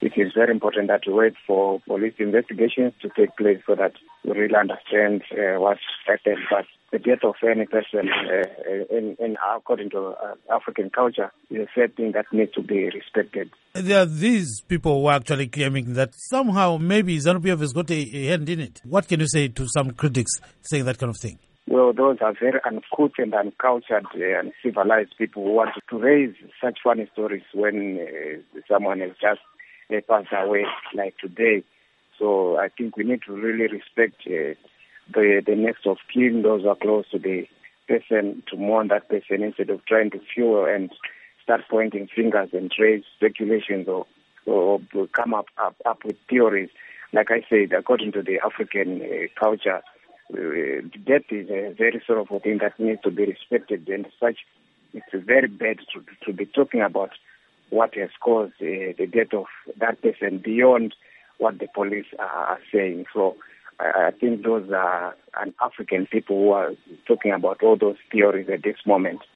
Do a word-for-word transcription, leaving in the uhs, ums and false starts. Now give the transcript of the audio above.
it is very important that we wait for police investigations to take place so that we really understand uh, what happened. But the death of any person, uh, in, in according to uh, African culture, is a certain thing that needs to be respected. There are these people who are actually claiming that somehow maybe ZANU-P F has got a, a hand in it. What can you say to some critics saying that kind of thing? Well, those are very uncouth and uncultured uh, and civilized people who want to raise such funny stories when uh, someone has just uh, passed away, like today. So I think we need to really respect uh, the the next of kin, those who are close to the person, to mourn that person instead of trying to fuel and start pointing fingers and raise speculations or, or come up, up, up with theories. Like I said, according to the African uh, culture, Uh, death is a very sorrowful thing that needs to be respected, and such it's very bad to, to be talking about what has caused uh, the death of that person beyond what the police are saying. So I, I think those are an African people who are talking about all those theories at this moment.